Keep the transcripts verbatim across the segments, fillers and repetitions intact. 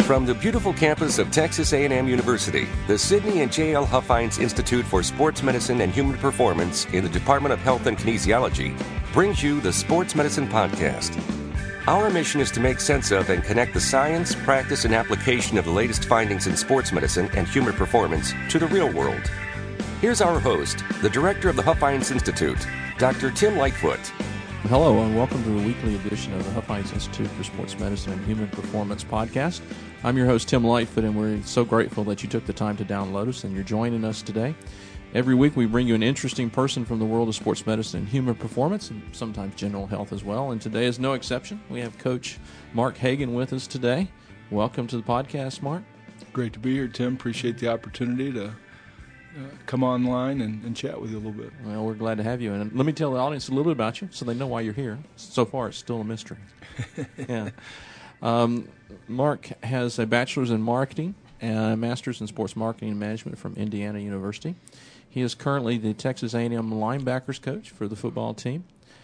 From the beautiful campus of Texas A and M University, the Sidney and J L Huffines Institute for Sports Medicine and Human Performance in the Department of Health and Kinesiology brings you the Sports Medicine Podcast. Our mission is to make sense of and connect the science, practice, and application of the latest findings in sports medicine and human performance to the real world. Here's our host, the director of the Huffines Institute, Doctor Tim Lightfoot. Hello, and welcome to the weekly edition of the Huffines Institute for Sports Medicine and Human Performance podcast. I'm your host, Tim Lightfoot, and we're so grateful that you took the time to download us and you're joining us today. Every week we bring you an interesting person from the world of sports medicine and human performance, and sometimes general health as well. And today is no exception. We have Coach Mark Hagan with us today. Welcome to the podcast, Mark. Great to be here, Tim. Appreciate the opportunity to uh, come online and, and chat with you a little bit. Well, we're glad to have you. And let me tell the audience a little bit about you so they know why you're here. So far, it's still a mystery. yeah. Um, Mark has a bachelor's in marketing and a master's in sports marketing and management from Indiana University. He is currently the Texas A and M linebackers coach for the football team.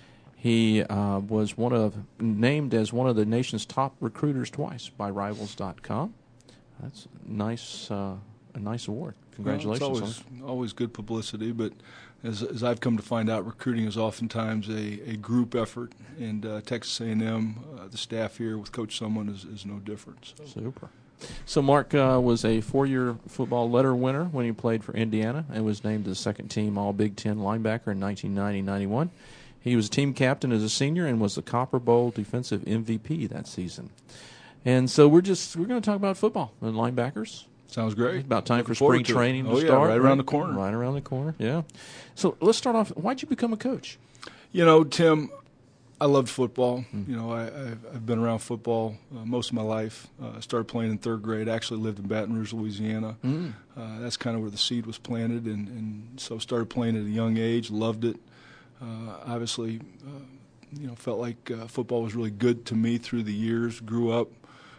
He uh, was one of named as one of the nation's top recruiters twice by Rivals dot com. That's a nice, uh, a nice award. Congratulations! Well, it's always, always good publicity, but as, as I've come to find out, recruiting is oftentimes a, a group effort, and uh, Texas A and M, uh, the staff here with Coach Sumlin is, is no different. So. Super. So Mark uh, was a four-year football letter winner when he played for Indiana and was named the second-team All-Big Ten linebacker in nineteen ninety ninety-one. He was team captain as a senior and was the Copper Bowl defensive M V P that season. And so we're just we're going to talk about football and linebackers. Sounds great. It's about time Looking for spring to training to oh, yeah, start. right around the corner. Right around the corner, yeah. So let's start off. Why'd you become a coach? You know, Tim, I loved football. Mm. You know, I, I've, I've been around football uh, most of my life. Uh, I started playing in third grade. I actually lived in Baton Rouge, Louisiana. Mm. Uh, that's kind of where the seed was planted, and, and so started playing at a young age, loved it. Uh, obviously, uh, you know, felt like uh, football was really good to me through the years, grew up.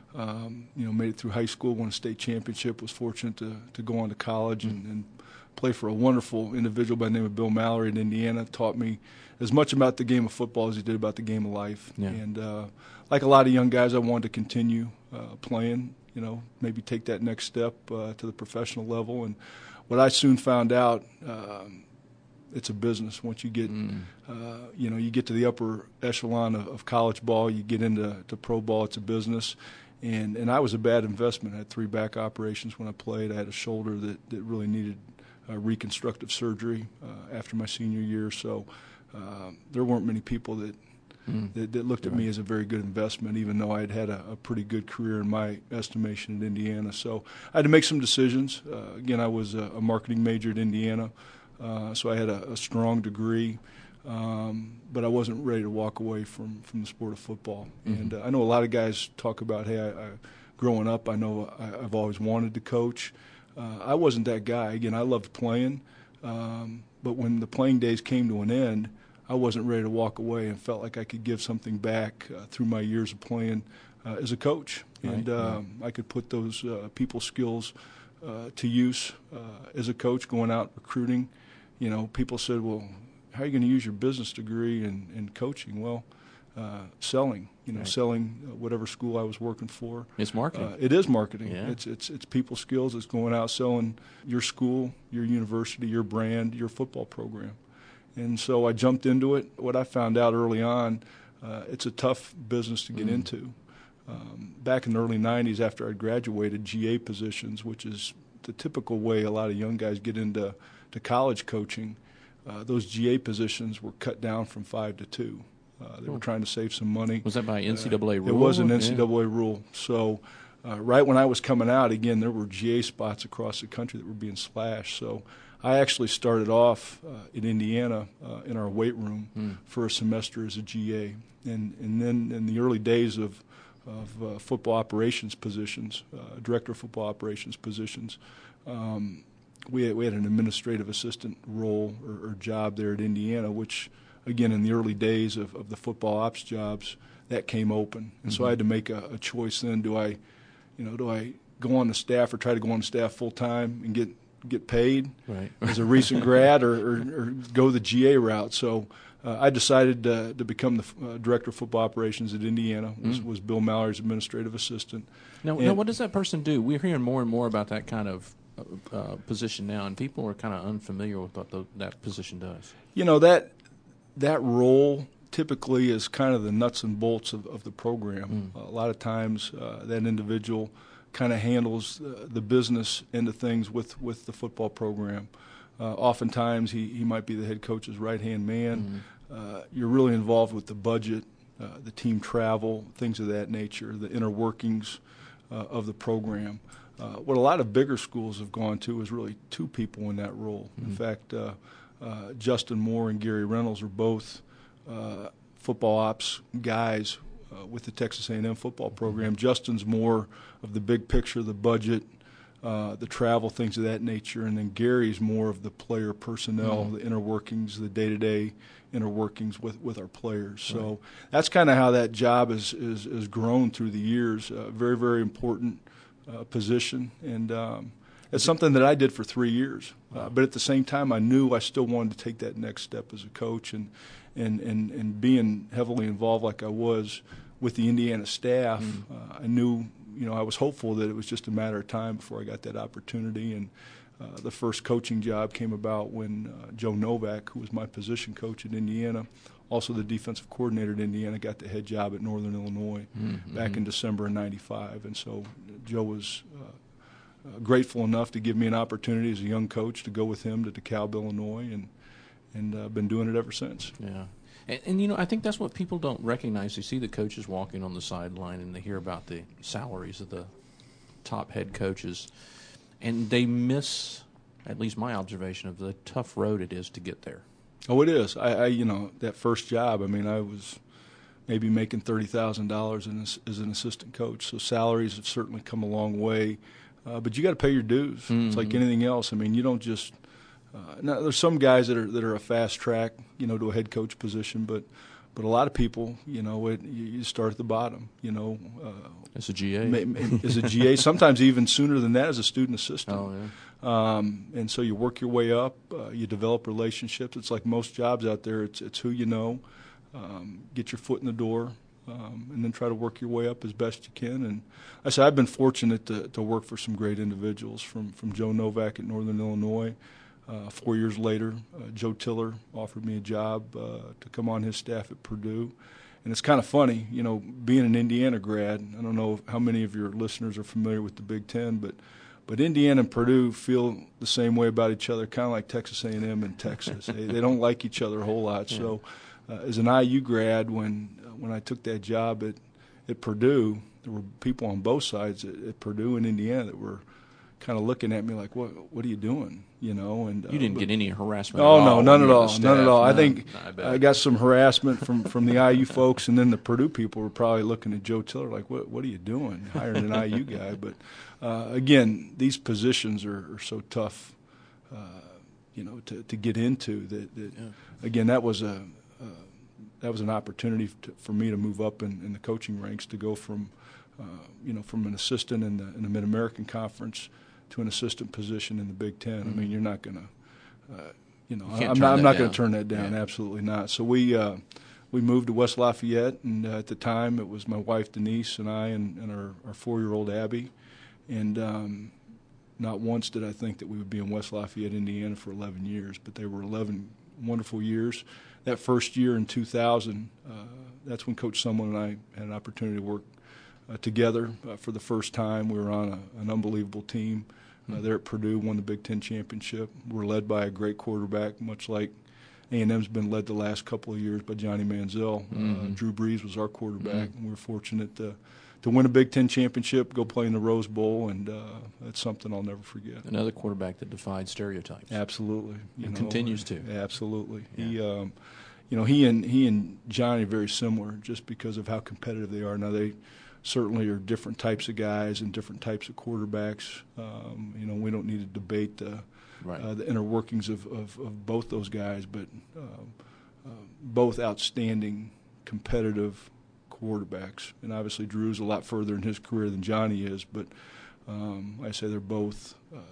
Um, you know, made it through high school, won a state championship, was fortunate to, to go on to college and, and play for a wonderful individual by the name of Bill Mallory in Indiana. Taught me as much about the game of football as he did about the game of life. Yeah. And uh, like a lot of young guys, I wanted to continue uh, playing, you know, maybe take that next step uh, to the professional level. And what I soon found out, um, it's a business. Once you get, mm. uh, you know, you get to the upper echelon of, of college ball, you get into to pro ball, it's a business. And and I was a bad investment. I had three back operations when I played. I had a shoulder that, that really needed uh, reconstructive surgery uh, after my senior year. So uh, there weren't many people that, mm. that, that looked at me as a very good investment, even though I had had a, a pretty good career in my estimation at Indiana. So I had to make some decisions. Uh, again, I was a, a marketing major at Indiana, uh, so I had a, a strong degree. Um, but I wasn't ready to walk away from, from the sport of football. Mm-hmm. And uh, I know a lot of guys talk about, hey, I, I, growing up, I know I, I've always wanted to coach. Uh, I wasn't that guy. Again, I loved playing. Um, but when the playing days came to an end, I wasn't ready to walk away and felt like I could give something back uh, through my years of playing uh, as a coach. Right. And um, yeah. I could put those uh, people skills uh, to use uh, as a coach going out recruiting. You know, people said, well, how are you going to use your business degree in, in coaching? Well, uh, selling, you know, right. selling whatever school I was working for. It's marketing. Uh, it is marketing. Yeah. It's it's it's people skills. It's going out selling your school, your university, your brand, your football program. And so I jumped into it. What I found out early on, uh, it's a tough business to get mm. into. Um, back in the early nineties, after I graduated, G A positions, which is the typical way a lot of young guys get into to college coaching, Uh, those G A positions were cut down from five to two. Uh, they were trying to save some money. Was that by N C double A uh, rule? It was an N C double A yeah. rule. So uh, right when I was coming out, again, there were G A spots across the country that were being slashed. So I actually started off uh, in Indiana uh, in our weight room mm. for a semester as a G A. And, and then in the early days of, of uh, football operations positions, uh, director of football operations positions, um, We had, we had an administrative assistant role or, or job there at Indiana, which, again, in the early days of, of the football ops jobs, that came open. And mm-hmm. so I had to make a, a choice then. Do I, you know, do I go on the staff or try to go on the staff full time and get get paid right. as a recent grad or, or, or go the G A route. So uh, I decided uh, to become the uh, director of football operations at Indiana. Was, mm. was Bill Mallory's administrative assistant. Now, now, what does that person do? We're hearing more and more about that kind of uh, position now, and people are kind of unfamiliar with what the, that position does. You know, that that role typically is kind of the nuts and bolts of, of the program. Mm. Uh, a lot of times uh, that individual kind of handles uh, the business end of things with, with the football program. Uh, oftentimes he, he might be the head coach's right-hand man. Mm. Uh, you're really involved with the budget, uh, the team travel, things of that nature, the inner workings uh, of the program. Uh, what a lot of bigger schools have gone to is really two people in that role. Mm. In fact, uh, uh, Justin Moore and Gary Reynolds are both uh, football ops guys uh, with the Texas A and M football program. Mm. Justin's more of the big picture, the budget, uh, the travel, things of that nature, and then Gary's more of the player personnel, mm. the inner workings, the day-to-day inner workings with, with our players. So right. that's kind of how that job is, is, is grown through the years. Uh, very, very important uh, position, and um, it's something that I did for three years. Uh, but at the same time, I knew I still wanted to take that next step as a coach, and and, and, and being heavily involved like I was with the Indiana staff, mm. uh, I knew, you know, I was hopeful that it was just a matter of time before I got that opportunity. And uh, the first coaching job came about when uh, Joe Novak, who was my position coach at Indiana, also the defensive coordinator at Indiana, got the head job at Northern Illinois mm-hmm. back in December of ninety-five. And so Joe was uh, uh, grateful enough to give me an opportunity as a young coach to go with him to DeKalb, Illinois, and and I've uh, been doing it ever since. Yeah. And, and, you know, I think that's what people don't recognize. They see the coaches walking on the sideline and they hear about the salaries of the top head coaches, and they miss, at least my observation, of the tough road it is to get there. Oh, it is. I, I you know, that first job, I mean, I was maybe making thirty thousand dollars as an assistant coach, so salaries have certainly come a long way. Uh, but you got to pay your dues. Mm-hmm. It's like anything else. I mean, you don't just uh, – now, there's some guys that are that are a fast track, you know, to a head coach position, but but a lot of people, you know, it, you start at the bottom, you know. Uh, as a G A. As a G A, sometimes even sooner than that as a student assistant. Oh, yeah. Um, and so you work your way up, uh, you develop relationships. It's like most jobs out there, it's it's who you know, um, get your foot in the door, um, and then try to work your way up as best you can. And I said I've been fortunate to, to work for some great individuals, from, from Joe Novak at Northern Illinois. Uh, four years later, uh, Joe Tiller offered me a job uh, to come on his staff at Purdue. And it's kind of funny, you know, being an Indiana grad, I don't know how many of your listeners are familiar with the Big Ten, but But Indiana and Purdue feel the same way about each other, kind of like Texas A and M and Texas. they, they don't like each other a whole lot. Yeah. So uh, as an I U grad, when uh, when I took that job at, at Purdue, there were people on both sides at, at Purdue and Indiana that were kind of looking at me like, what what are you doing? You know, and uh, you didn't but, get any harassment. Oh at no, all none at all, none at all. No, I think I, I got some harassment from, from the I U folks, and then the Purdue people were probably looking at Joe Tiller like, what what are you doing, hiring an I U guy? But uh, again, these positions are, are so tough, uh, you know, to, to get into. That, that yeah. Again, that was a uh, that was an opportunity to, for me to move up in, in the coaching ranks, to go from uh, you know from an assistant in the in the Mid American Conference to an assistant position in the Big Ten. Mm-hmm. I mean, you're not going to, uh, you know, you I'm not, I'm not going to turn that down. Yeah. Absolutely not. So we uh, we moved to West Lafayette, and uh, at the time it was my wife Denise and I and, and our, our four-year-old Abby, and um, not once did I think that we would be in West Lafayette, Indiana for eleven years, but they were eleven wonderful years. That first year in two thousand, uh, that's when Coach Sumlin and I had an opportunity to work uh, together uh, for the first time. We were on a, an unbelievable team. Uh, there at Purdue, won the Big Ten championship. We're led by a great quarterback, much like A and M's been led the last couple of years by Johnny Manziel. Mm-hmm. Uh, Drew Brees was our quarterback, mm-hmm. and we were fortunate to to win a Big Ten championship, go play in the Rose Bowl, and uh, that's something I'll never forget. Another quarterback that defied stereotypes. Absolutely, you and know, continues to. Absolutely, yeah. he, um, you know, he and he and Johnny are very similar, just because of how competitive they are. Now they certainly are different types of guys and different types of quarterbacks. Um, you know, we don't need to debate the, right. uh, the inner workings of, of, of both those guys, but um, uh, both outstanding, competitive quarterbacks. And obviously Drew's a lot further in his career than Johnny is, but um, I say they're both uh,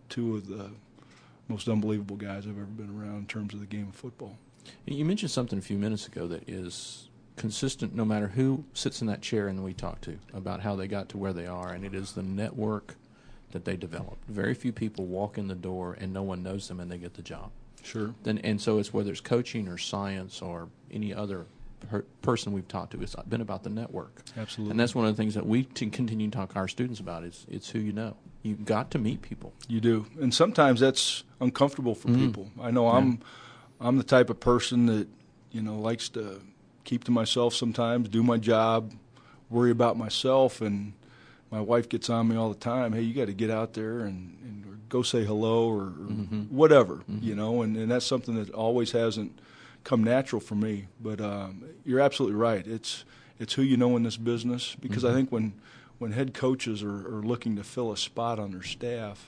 two of the most unbelievable guys I've ever been around in terms of the game of football. You mentioned something a few minutes ago that is consistent no matter who sits in that chair and we talk to about how they got to where they are, and it is the network that they developed. Very few people walk in the door and no one knows them and they get the job. Sure. Then, and so it's whether it's coaching or science or any other per person we've talked to, it's been about the network. Absolutely. And that's one of the things that we t continue to talk to our students about is it's who you know. You've got to meet people. You do. And sometimes that's uncomfortable for mm. people. I know yeah. I'm I'm the type of person that, you know, likes to keep to myself sometimes, do my job, worry about myself, and my wife gets on me all the time, hey, you got to get out there and, and or go say hello or, or mm-hmm. whatever, mm-hmm. you know, and, and that's something that always hasn't come natural for me. But um, you're absolutely right. It's it's who you know in this business, because mm-hmm. I think when, when head coaches are, are looking to fill a spot on their staff,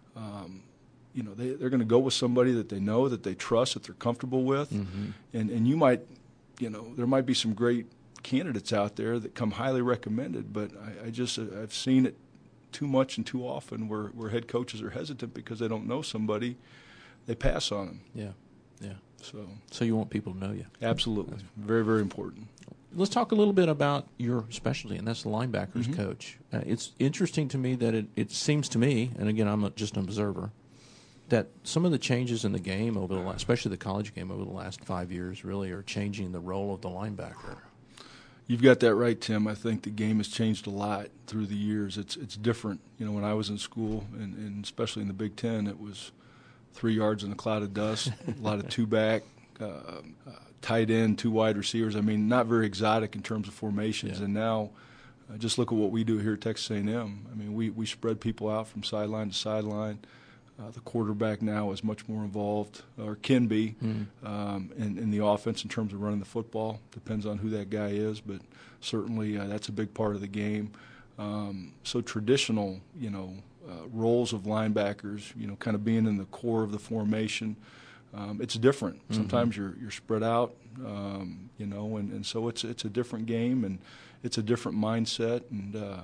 um, you know, they, they're going to go with somebody that they know, that they trust, that they're comfortable with, mm-hmm. and, and you might, you know, there might be some great candidates out there that come highly recommended, but I, I just I've seen it too much and too often where, where head coaches are hesitant because they don't know somebody, they pass on them. Yeah, yeah. So, so you want people to know you. Absolutely, that's very very important. Let's talk a little bit about your specialty, and that's the linebackers mm-hmm. coach. Uh, it's interesting to me that it, it seems to me, and again I'm a, just an observer, that some of the changes in the game over the last, especially the college game over the last five years, really are changing the role of the linebacker. You've got that right, Tim. I think the game has changed a lot through the years. It's it's different. You know, when I was in school, and, and especially in the Big Ten, it was three yards in a cloud of dust, a lot of two-back, uh, uh, tight end, two wide receivers. I mean, not very exotic in terms of formations. Yeah. And now, uh, just look at what we do here at Texas A and M. I mean, we, we spread people out from sideline to sideline. Uh, the quarterback now is much more involved, or can be, mm. um, in, in the offense in terms of running the football. Depends on who that guy is, but certainly uh, that's a big part of the game. Um, so traditional, you know, uh, roles of linebackers, you know, kind of being in the core of the formation, um, it's different. Mm-hmm. Sometimes you're you're spread out, um, you know, and, and so it's it's a different game, and it's a different mindset, and uh,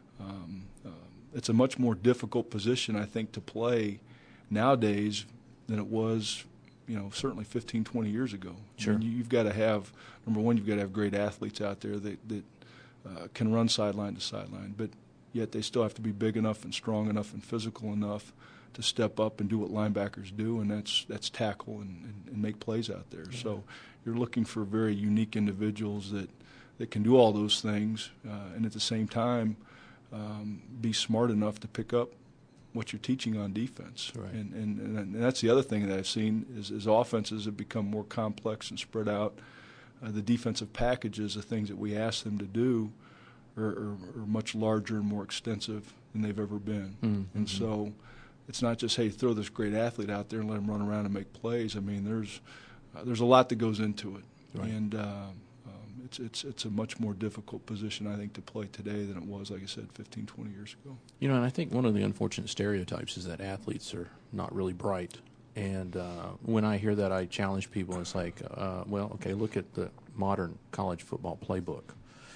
um, uh, it's a much more difficult position, I think, to play nowadays than it was, you know, certainly fifteen, twenty years ago. Sure. I mean, you've got to have, number one, you've got to have great athletes out there that, that uh, can run sideline to sideline, but yet they still have to be big enough and strong enough and physical enough to step up and do what linebackers do, and that's that's tackle and, and, and make plays out there. Mm-hmm. So you're looking for very unique individuals that, that can do all those things, uh, and at the same time um, be smart enough to pick up what you're teaching on defense. Right. And, and, and that's the other thing that I've seen is as offenses have become more complex and spread out, uh, the defensive packages, the things that we ask them to do, are, are, are much larger and more extensive than they've ever been. Mm-hmm. And so it's not just, hey, throw this great athlete out there and let him run around and make plays. I mean, there's uh, there's a lot that goes into it. Right. And uh, um, it's, it's, it's a much more difficult position, I think, to play today than it was, like I said, fifteen, twenty years ago. You know, and I think one of the unfortunate stereotypes is that athletes are not really bright. And uh, when I hear that, I challenge people. It's like, uh, well, okay, look at the modern college football playbook.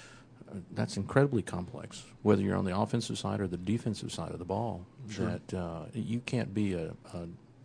That's incredibly complex, whether you're on the offensive side or the defensive side of the ball. Sure. That uh, you can't be a, a,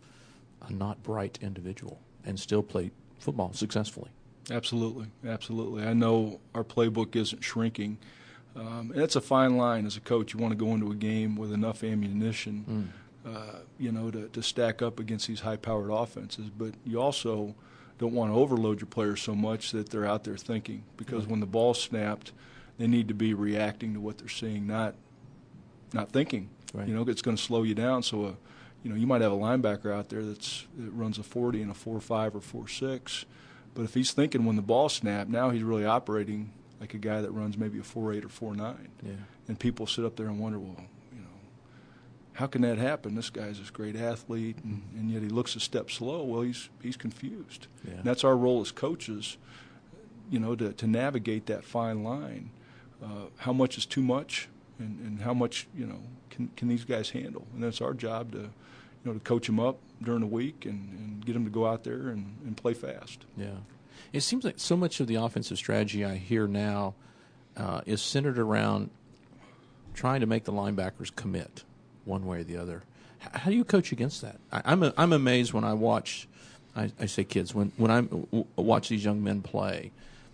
a not bright individual and still play football successfully. Absolutely, absolutely. I know our playbook isn't shrinking, um, and it's a fine line as a coach. You want to go into a game with enough ammunition, mm. uh, you know, to, to stack up against these high-powered offenses, but you also don't want to overload your players so much that they're out there thinking, because right. when the ball's snapped, they need to be reacting to what they're seeing, not not thinking. Right. You know, it's going to slow you down. So, uh, you know, you might have a linebacker out there that's that runs a forty and a four five or four six, but if he's thinking when the ball snapped, now he's really operating like a guy that runs maybe a four eight or four nine. Yeah. And people sit up there and wonder, well, you know, how can that happen? This guy's this great athlete, and, and yet he looks a step slow. Well, he's he's confused. Yeah. And that's our role as coaches, you know, to, to navigate that fine line. Uh, how much is too much, and, and how much, you know, can can these guys handle? And that's our job to, you know, to coach them up during the week and, and get them to go out there and, and play fast. Yeah. It seems like so much of the offensive strategy I hear now uh, is centered around trying to make the linebackers commit one way or the other. How do you coach against that? I, I'm a, I'm amazed when I watch, I, I say kids, when when I w- watch these young men play,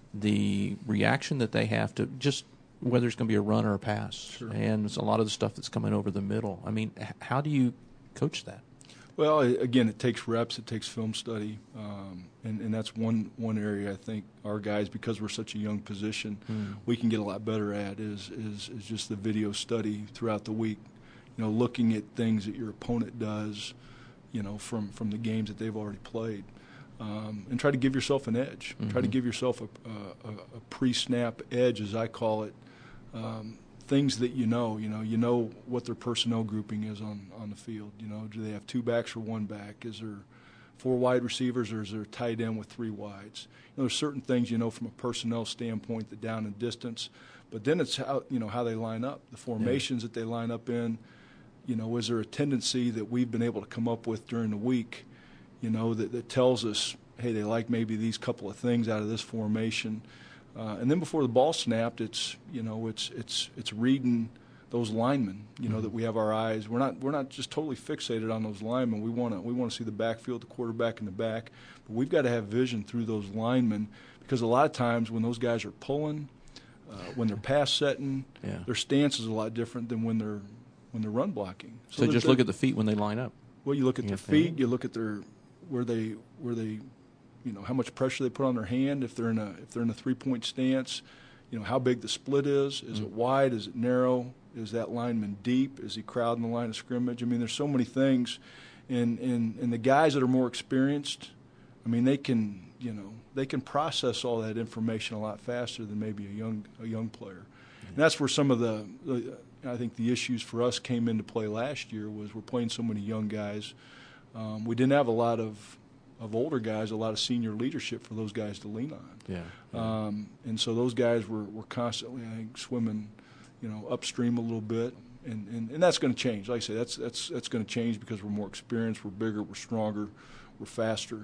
the reaction that they have to just whether it's going to be a run or a pass, sure. and it's a lot of the stuff that's coming over the middle. I mean, h- how do you coach that? Well, again, it takes reps, it takes film study, um, and, and that's one, one area I think our guys, because we're such a young position, mm. we can get a lot better at is, is is just the video study throughout the week. You know, looking at things that your opponent does, you know, from, from the games that they've already played, um, and try to give yourself an edge. Mm-hmm. Try to give yourself a, a, a pre-snap edge, as I call it. Um, things that you know, you know, you know what their personnel grouping is on, on the field. You know, do they have two backs or one back? Is there four wide receivers, or is there a tight end with three wides? You know, there's certain things you know from a personnel standpoint, the down and distance, but then it's how you know how they line up, the formations yeah. that they line up in. You know, is there a tendency that we've been able to come up with during the week, you know, that, that tells us, hey, they like maybe these couple of things out of this formation. Uh, and then before the ball snapped, it's you know it's it's it's reading those linemen. You know mm-hmm. that we have our eyes. We're not we're not just totally fixated on those linemen. We want to we want to see the backfield, the quarterback in the back. But we've got to have vision through those linemen, because a lot of times when those guys are pulling, uh, when they're pass setting, yeah. their stance is a lot different than when they're when they're run blocking. So, so just look at the feet when they line up. Well, you look at their feet. You look at their where they where they. You know, how much pressure they put on their hand if they're in a if they're in a three-point stance. You know, how big the split is. Is mm. it wide? Is it narrow? Is that lineman deep? Is he crowding the line of scrimmage? I mean, there's so many things. And, and, and the guys that are more experienced, I mean, they can, you know, they can process all that information a lot faster than maybe a young a young player. Mm. And that's where some of the, the, I think the issues for us came into play last year was we're playing so many young guys. Um, we didn't have a lot of of older guys, a lot of senior leadership for those guys to lean on. Yeah. yeah. Um, and so those guys were, were constantly, I think, swimming, you know, upstream a little bit. And, and, and that's going to change. Like I say, that's that's that's going to change because we're more experienced, we're bigger, we're stronger, we're faster,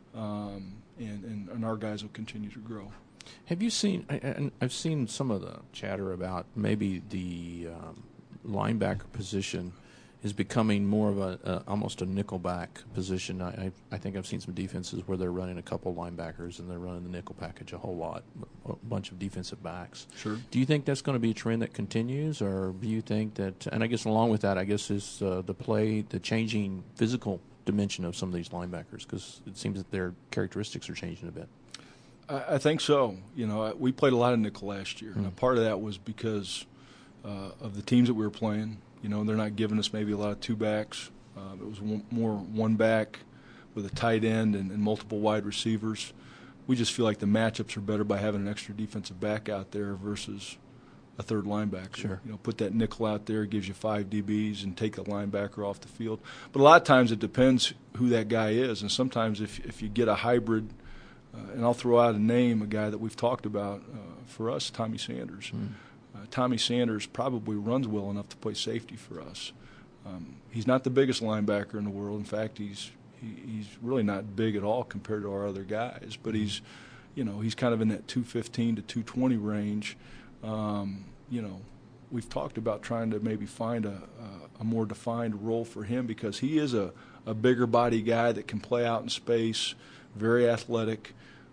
um, and, and, and our guys will continue to grow. Have you seen, and I've seen some of the chatter about maybe the um, linebacker position is becoming more of a uh, almost a nickelback position. I, I I think I've seen some defenses where they're running a couple linebackers and they're running the nickel package a whole lot, a bunch of defensive backs. Sure. Do you think that's going to be a trend that continues, or do you think that? And I guess along with that, I guess is uh, the play, the changing physical dimension of some of these linebackers, because it seems that their characteristics are changing a bit. I, I think so. You know, we played a lot of nickel last year, mm. and a part of that was because uh, of the teams that we were playing. You know, they're not giving us maybe a lot of two backs. Uh, it was one, more one back with a tight end and, and multiple wide receivers. We just feel like the matchups are better by having an extra defensive back out there versus a third linebacker. Sure. You know, put that nickel out there, gives you five D Bs, and take the linebacker off the field. But a lot of times it depends who that guy is, and sometimes if if you get a hybrid, uh, and I'll throw out a name, a guy that we've talked about uh, for us, Tommy Sanders. Mm. Uh, Tommy Sanders probably runs well enough to play safety for us. Um, he's not the biggest linebacker in the world. In fact, he's he, he's really not big at all compared to our other guys. But he's, you know, he's kind of in that two fifteen to two twenty range. Um, you know, we've talked about trying to maybe find a, a, a more defined role for him because he is a, a bigger body guy that can play out in space, very athletic.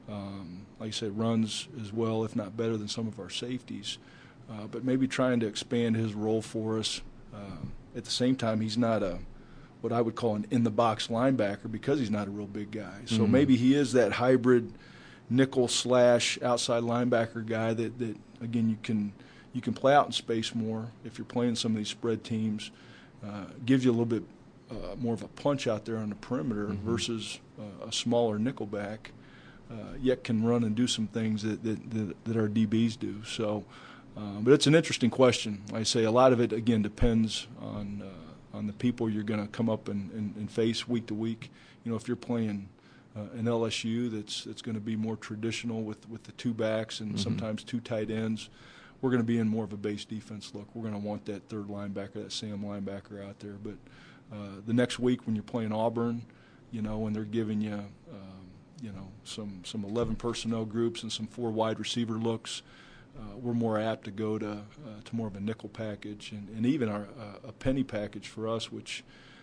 Um, like I said, runs as well, if not better, than some of our safeties. Uh, but maybe trying to expand his role for us. Uh, at the same time, he's not a what I would call an in-the-box linebacker because he's not a real big guy. So mm-hmm. maybe he is that hybrid nickel slash outside linebacker guy that, that again you can you can play out in space more if you're playing some of these spread teams. Uh, gives you a little bit uh, more of a punch out there on the perimeter mm-hmm. versus uh, a smaller nickel back. Uh, yet can run and do some things that that, that, that our D Bs do. So. Uh, but it's an interesting question. Like I say, a lot of it, again, depends on uh, on the people you're going to come up and, and, and face week to week. You know, if you're playing uh, an L S U that's that's going to be more traditional with, with the two backs and mm-hmm. sometimes two tight ends, we're going to be in more of a base defense look. We're going to want that third linebacker, that Sam linebacker out there. But uh, the next week when you're playing Auburn, you know, when they're giving you, um, you know, some, some eleven personnel groups and some four wide receiver looks, Uh, we're more apt to go to uh, to more of a nickel package and, and even our, uh, a penny package for us, which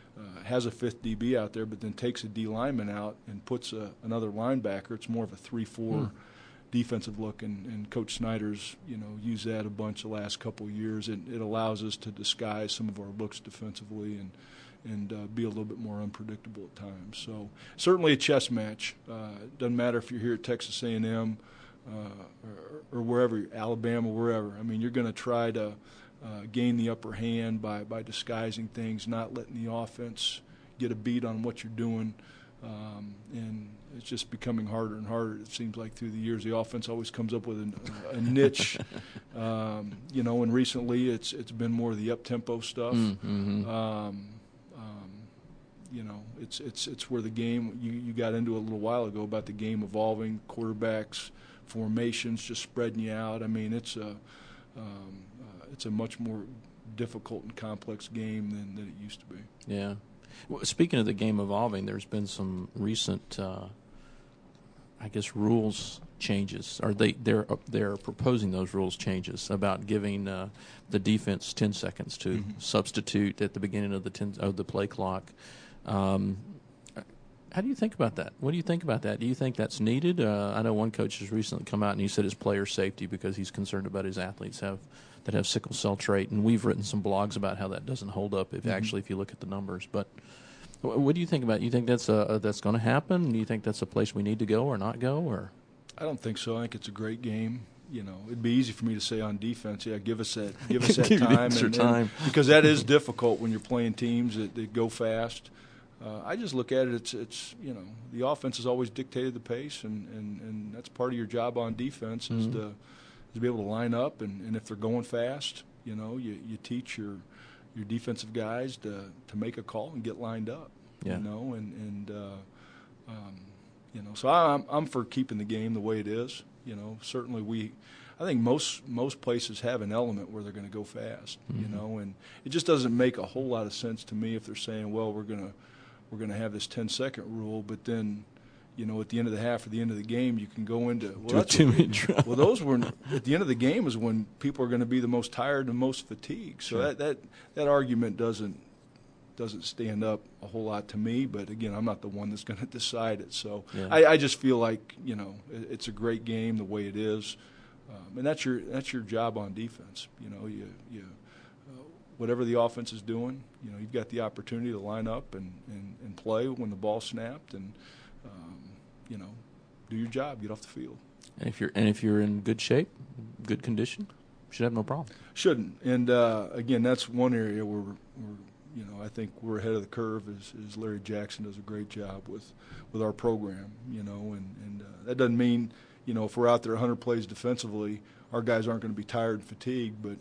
uh, has a fifth D B out there, but then takes a D lineman out and puts a, another linebacker. It's more of a three four hmm. defensive look, and, and Coach Snyder's, you know, used that a bunch the last couple of years. It, it allows us to disguise some of our looks defensively and and uh, be a little bit more unpredictable at times. So certainly a chess match. Uh, it doesn't matter if you're here at Texas A and M uh, or, or wherever, Alabama, wherever. I mean, you're going to try to uh, gain the upper hand by, by disguising things, not letting the offense get a beat on what you're doing. Um, and it's just becoming harder and harder. It seems like through the years, the offense always comes up with a, a niche, um, you know. And recently, it's it's been more of the up tempo stuff. Mm-hmm. Um, um, you know, it's it's it's where the game you, you got into a little while ago about the game evolving, quarterbacks, formations, just spreading you out. I mean, it's a um, uh, it's a much more difficult and complex game than, than it used to be. Yeah. Well, speaking of the game evolving, there's been some recent, uh, I guess, rules changes. Are they they're they're proposing those rules changes about giving uh, the defense ten seconds to mm-hmm. substitute at the beginning of the ten, of the play clock. Um, how do you think about that? What do you think about that? Do you think that's needed? Uh, I know one coach has recently come out and he said it's player safety because he's concerned about his athletes have that have sickle cell trait, and we've written some blogs about how that doesn't hold up if mm-hmm. actually if you look at the numbers. But what do you think about it? You think that's a, that's going to happen? Do you think that's a place we need to go or not go? Or I don't think so. I think it's a great game. You know, it'd be easy for me to say on defense, yeah, give us that, give us that give time, and, time. And, because that is difficult when you're playing teams that, that go fast. Uh, I just look at it. It's it's you know the offense has always dictated the pace, and, and, and that's part of your job on defense is mm-hmm. to is to be able to line up, and, and if they're going fast, you know, you, you teach your your defensive guys to to make a call and get lined up. Yeah. You know, and and uh, um, you know, so I'm I'm for keeping the game the way it is. You know, certainly we, I think most most places have an element where they're going to go fast. Mm-hmm. You know, and it just doesn't make a whole lot of sense to me if they're saying, well, we're gonna we're gonna have this ten second rule, but then, you know, at the end of the half or the end of the game, you can go into well, that's two what, well those were at the end of the game is when people are going to be the most tired and most fatigued. So sure. that, that that argument doesn't doesn't stand up a whole lot to me. But again, I'm not the one that's going to decide it. So yeah. I, I just feel like, you know, it, it's a great game the way it is, um, and that's your that's your job on defense. You know, you you uh, whatever the offense is doing, you know, you've got the opportunity to line up and, and, and play when the ball's snapped and. Um, you know, do your job, get off the field. And if you're and if you're in good shape, good condition, should have no problem. Shouldn't. And uh, again, that's one area where we're, we're, you know, I think we're ahead of the curve. Is, is Larry Jackson does a great job with, with our program. You know, and and uh, that doesn't mean, you know, if we're out there one hundred plays defensively, our guys aren't going to be tired and fatigued. But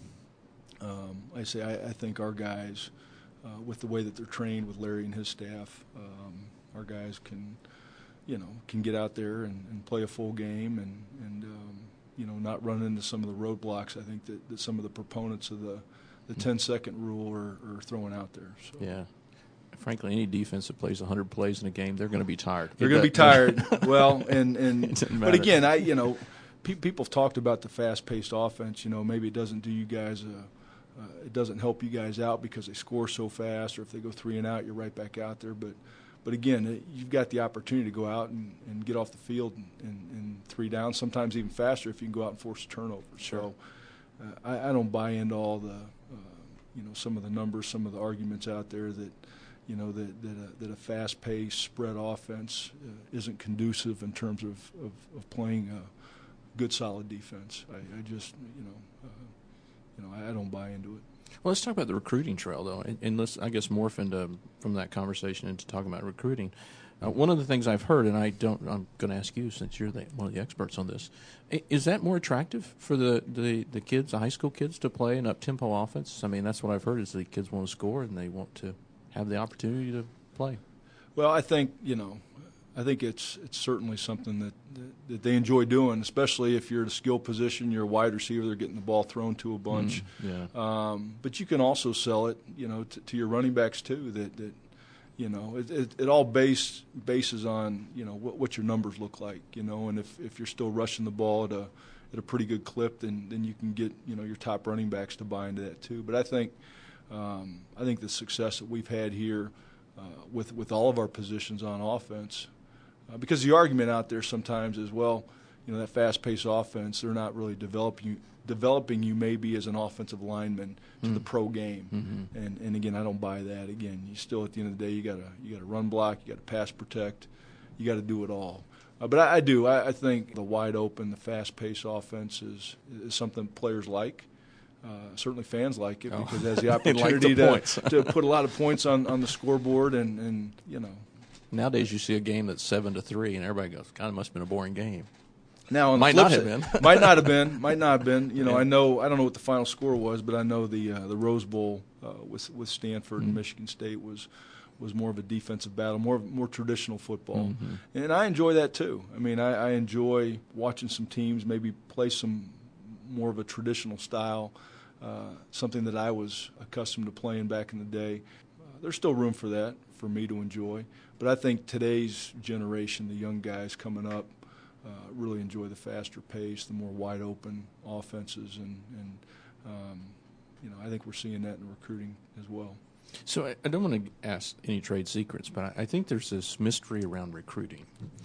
um, I say I, I think our guys, uh, with the way that they're trained with Larry and his staff, um, our guys can. You know, can get out there and, and play a full game and, and um, you know, not run into some of the roadblocks I think that, that some of the proponents of the, the ten-second rule are, are throwing out there. So. Yeah. Frankly, any defense that plays one hundred plays in a game, they're going to be tired. They're going to be tired. well, and, and but again, I you know, pe- people have talked about the fast-paced offense. You know, maybe it doesn't do you guys a, uh, it doesn't help you guys out because they score so fast, or if they go three and out, you're right back out there. But But again, you've got the opportunity to go out and, and get off the field and, and, and three downs, sometimes even faster if you can go out and force a turnover. Sure. So uh, I, I don't buy into all the, uh, you know, some of the numbers, some of the arguments out there that, you know, that that a, that a fast-paced spread offense uh, isn't conducive in terms of, of, of playing a good, solid defense. I, I just, you know, uh, you know, I, I don't buy into it. Well, let's talk about the recruiting trail, though, and, and let's, I guess, morph into from that conversation into talking about recruiting. Uh, one of the things I've heard, and I don't, I'm going to ask you since you're the, one of the experts on this, is that more attractive for the, the, the kids, the high school kids, to play an up-tempo offense? I mean, that's what I've heard is the kids want to score and they want to have the opportunity to play. Well, I think, you know, I think it's it's certainly something that, that, that they enjoy doing, especially if you're at a skill position, you're a wide receiver, they're getting the ball thrown to a bunch. Mm, yeah. Um, but you can also sell it, you know, to, to your running backs too. That, that you know, it, it, it all base bases on, you know, what, what your numbers look like, you know, and if, if you're still rushing the ball at a at a pretty good clip, then then you can get, you know, your top running backs to buy into that too. But I think um, I think the success that we've had here. uh, with with all of our positions on offense, uh, because the argument out there sometimes is, well, you know, that fast-paced offense, they're not really developing developing you maybe as an offensive lineman to mm. the pro game. Mm-hmm. And and again, I don't buy that. Again, you still at the end of the day, you gotta you gotta run block, you gotta pass protect, you gotta do it all. Uh, but I, I do. I, I think the wide open, the fast-paced offense is is something players like. Uh, certainly fans like it, oh. because it has the opportunity like the to, to put a lot of points on, on the scoreboard, and, and you know. Nowadays, you see a game that's seven to three, and everybody goes, "God, it must have been a boring game." Now, on might the not flip have side, been. might not have been. Might not have been. You know, Yeah. I know. I don't know what the final score was, but I know the uh, the Rose Bowl uh, with with Stanford mm-hmm. and Michigan State was was more of a defensive battle, more more traditional football, mm-hmm. and I enjoy that too. I mean, I, I enjoy watching some teams maybe play some more of a traditional style, uh, something that I was accustomed to playing back in the day. Uh, there's still room for that for me to enjoy, but I think today's generation, the young guys coming up, Uh, really enjoy the faster pace, the more wide open offenses, and, and um, you know, I think we're seeing that in recruiting as well. So I, I don't want to ask any trade secrets, but I, I think there's this mystery around recruiting.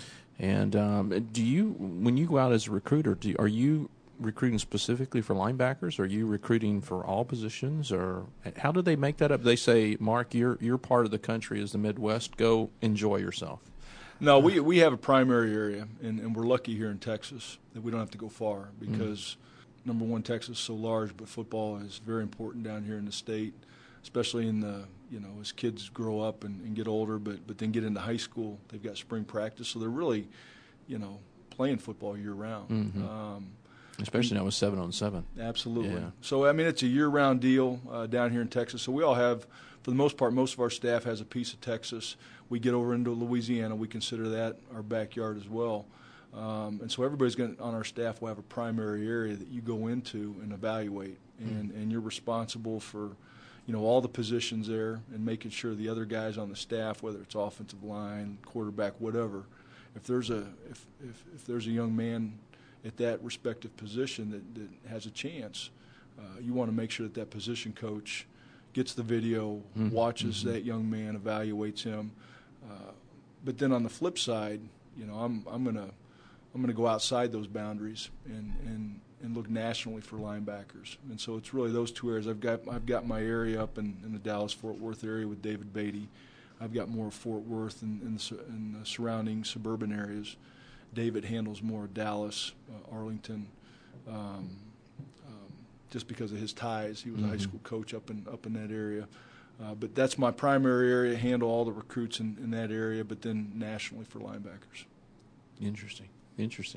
And um, do you, when you go out as a recruiter, do, are you recruiting specifically for linebackers? Are you recruiting for all positions, or how do they make that up? They say, Mark, your your part of the country is the Midwest. Go enjoy yourself. No, we we have a primary area, and, and we're lucky here in Texas that we don't have to go far because, mm-hmm. number one, Texas is so large, but football is very important down here in the state, especially in the, you know, as kids grow up and, and get older, but, but then get into high school. They've got spring practice, so they're really, you know, playing football year-round. Mm-hmm. Um, Especially now with seven on seven. Absolutely. Yeah. So, I mean, it's a year-round deal uh, down here in Texas. So we all have, for the most part, most of our staff has a piece of Texas. We get over into Louisiana. We consider that our backyard as well. Um, and so everybody's going on our staff will have a primary area that you go into and evaluate. And, mm. and you're responsible for, you know, all the positions there and making sure the other guys on the staff, whether it's offensive line, quarterback, whatever, if there's a if, if, if there's a young man at that respective position that, that has a chance, uh, you want to make sure that that position coach gets the video, mm-hmm. watches mm-hmm. that young man, evaluates him. Uh, but then on the flip side, you know, I'm I'm gonna I'm gonna go outside those boundaries and, and, and look nationally for linebackers. And so it's really those two areas. I've got I've got my area up in, in the Dallas-Fort Worth area with David Beatty. I've got more of Fort Worth and in, in, the, in the surrounding suburban areas. David handles more Dallas, uh, Arlington, um, um, just because of his ties. He was mm-hmm. a high school coach up in up in that area. Uh, but that's my primary area, handle all the recruits in, in that area, but then nationally for linebackers. Interesting, interesting.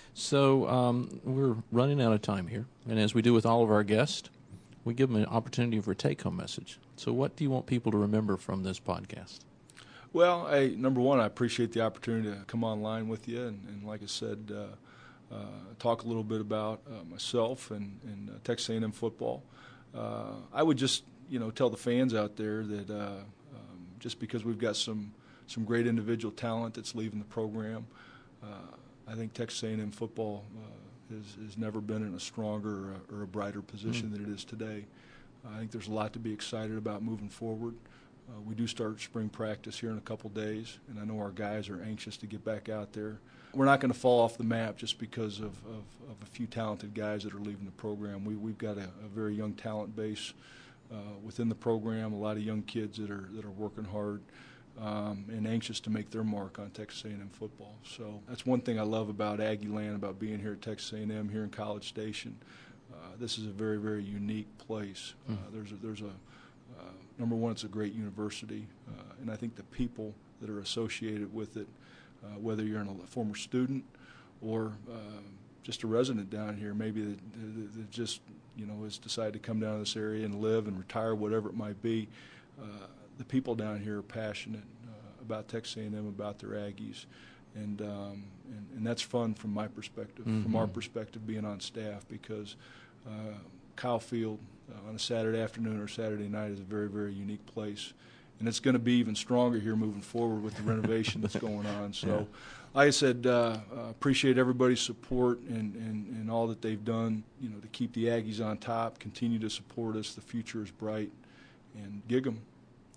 So um, we're running out of time here, and as we do with all of our guests, we give them an opportunity for a take-home message. So what do you want people to remember from this podcast? Well, I, number one, I appreciate the opportunity to come online with you, and, and like I said, uh, uh, talk a little bit about uh, myself and, and uh, Texas A and M football. Uh, I would just, you know, tell the fans out there that uh, um, just because we've got some some great individual talent that's leaving the program, uh, I think Texas A and M football uh, has, has never been in a stronger or a, or a brighter position mm-hmm. than it is today. I think there's a lot to be excited about moving forward. Uh, we do start spring practice here in a couple days, and I know our guys are anxious to get back out there. We're not going to fall off the map just because of, of, of a few talented guys that are leaving the program. We, we've got a, a very young talent base uh, within the program, a lot of young kids that are that are working hard um, and anxious to make their mark on Texas A and M football. So that's one thing I love about Aggie Land, about being here at Texas A and M, here in College Station. Uh, this is a very, very unique place. Uh, there's a, there's a Uh, number one, it's a great university, uh, and I think the people that are associated with it, uh, whether you're a former student or uh, just a resident down here, maybe that, that just, you know, has decided to come down to this area and live and retire, whatever it might be, uh, the people down here are passionate uh, about Texas A and M, about their Aggies, and, um, and, and that's fun from my perspective, mm-hmm. from our perspective being on staff, because uh, Kyle Field, Uh, on a Saturday afternoon or Saturday night is a very, very unique place. And it's going to be even stronger here moving forward with the renovation that's going on. So, yeah. like I said, uh, uh, appreciate everybody's support and, and, and all that they've done, you know, to keep the Aggies on top, continue to support us. The future is bright. And gig 'em.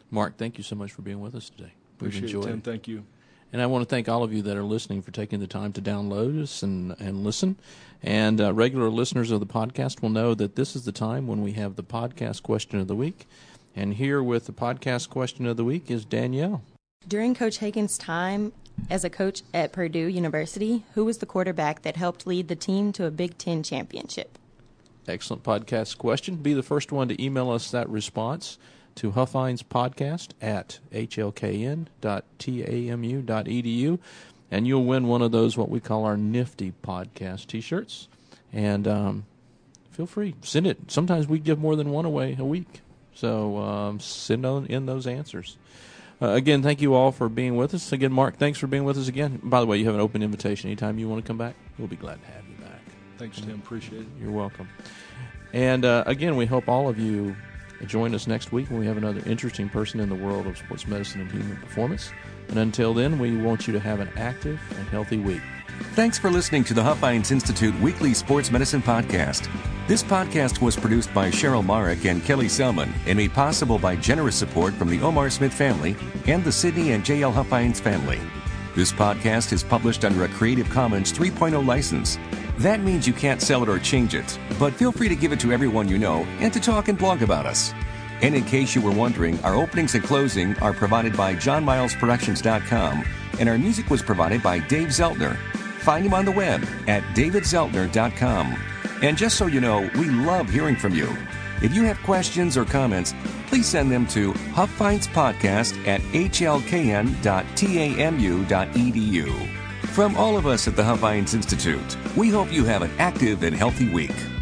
Mark, thank you so much for being with us today. We've Appreciate enjoyed it, Tim. it. Thank you. And I want to thank all of you that are listening for taking the time to download us and, and listen. And uh, regular listeners of the podcast will know that this is the time when we have the podcast question of the week. And here with the podcast question of the week is Danielle. During Coach Hagan's time as a coach at Purdue University, who was the quarterback that helped lead the team to a Big Ten championship? Excellent podcast question. Be the first one to email us that response to huffhinespodcast at h l k n dot t a m u dot e d u, and you'll win one of those, what we call our Nifty Podcast T-shirts. And um, feel free, send it. Sometimes we give more than one away a week, so um, send on in those answers. Uh, again, thank you all for being with us. Again, Mark, thanks for being with us again. By the way, you have an open invitation. Anytime you want to come back, we'll be glad to have you back. Thanks, Tim. Appreciate it. You're welcome. And uh, again, we hope all of you join us next week when we have another interesting person in the world of sports medicine and human performance. And until then, we want you to have an active and healthy week. Thanks for listening to the Huff Hines Institute Weekly Sports Medicine Podcast. This podcast was produced by Cheryl Marek and Kelly Selman and made possible by generous support from the Omar Smith family and the Sydney and J L Huff Hines family. This podcast is published under a Creative Commons three point oh license. That means you can't sell it or change it, but feel free to give it to everyone you know and to talk and blog about us. And in case you were wondering, our openings and closing are provided by john miles productions dot com, and our music was provided by Dave Zeltner. Find him on the web at david zeltner dot com. And just so you know, we love hearing from you. If you have questions or comments, please send them to huffhinespodcast at h l k n dot t a m u dot e d u. From all of us at the Huff Hines Institute, we hope you have an active and healthy week.